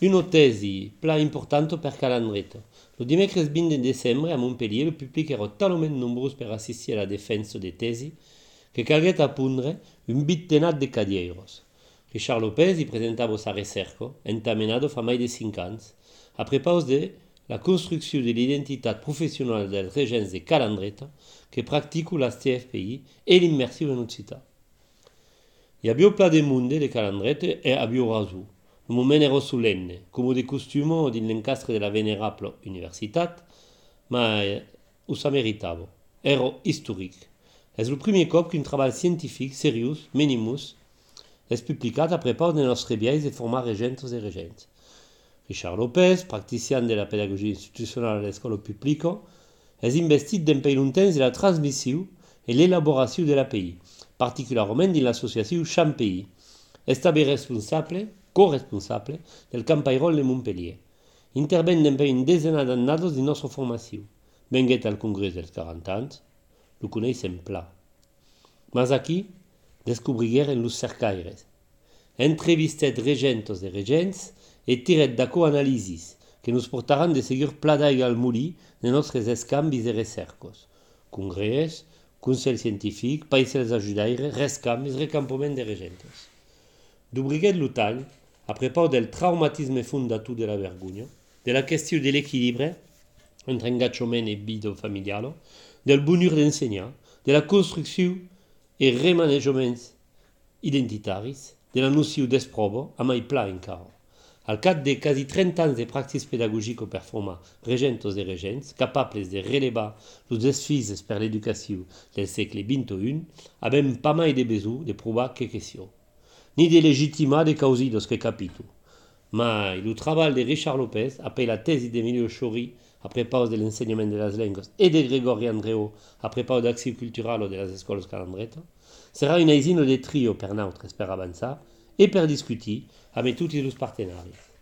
Una tesi pla importante per Calandretto. Lo dimecres 20 de desembre a Montpellier, il public era talment nombrós per assistir a la defensa de tesi que calguet a pondre un bittenat de cadieros. Richard Lopez hi presentava sa recerca, entamenado fa mai de 5 anys, a prepaus de la construcció de l'identitat professional dels regents de Calandreta que practico la CFPI e l'immersiu en occità. Hi havia pla de munde de Calandreta e havia rasu. Un moment era solenne, come de costume din l'encastre de la venerable universitat, ma ho sa meritava. Era historic. És el primer cop qu'un treball científic seriós, minimus, és publicat a prepaus de nostres viais de formar regents e regents. Richard Lopez, practiciant de la pedagogia institucional a l'escola publica, és investit d'empèi un temps de la transmissió e l'elaboració de l'API, particularment din l'associació ChampPI. És també corresponsable del Campairol de Montpellier. Interven d'empèi un desena d'annados de nostra formació. Venguet al congrés dels 40 anys, lo coneixem pla. Mas aquí descobrigueren los cercaires. Entrevistet regentos e regents e tiret d'aco analisis que nos portaran de seguir pla d'aigua al molí de nostres escambis e recercos. Congrés, Consell Científic, païsels ajudaires, rescambis, recampament de regentes. D'obriguet lo tall, a prepaus del traumatisme fondatiu de la vergogna, de la qüestió de l'equilibre entre engagement e vida familiar, del bonheur d'ensenyar, de la construcció e remanejaments identitaris, de la noció d'esprova, a mai pla encara. Al cap de quasi 30 anys de praxis pedagogico per formar regentos e regents, capables de relevar los desfis per l'educació del segle XXI, avem pas mai de besoin de provar que question, ni de legitimar de causidos que capito. Ma il treball de Richard Lopez, après la tesi d'Emilio Chori, a prepaus de l'ensenyament de las lengues, e de Gregori Andreu, a prepaus d'acció cultural de las escoles Calandreta, serà un eisino de trio per nautres per avançar e per discutir amb tutti los partenaris.